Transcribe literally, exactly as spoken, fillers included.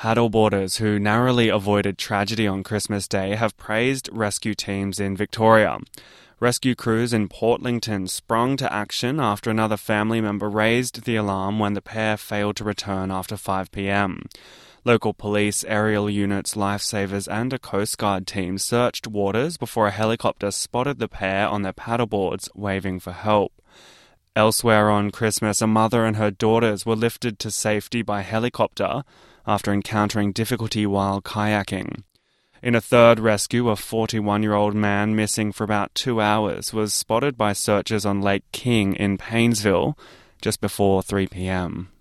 paddleboarders who narrowly avoided tragedy on Christmas Day have praised rescue teams in Victoria. Rescue crews in Portlington sprung to action after another family member raised the alarm when the pair failed to return after five p.m. Local police, aerial units, lifesavers and a Coast Guard team searched waters before a helicopter spotted the pair on their paddleboards waving for help. Elsewhere on Christmas, a mother and her daughters were lifted to safety by helicopter after encountering difficulty while kayaking. In a third rescue, a forty-one-year-old man missing for about two hours was spotted by searchers on Lake King in Paynesville just before three p.m.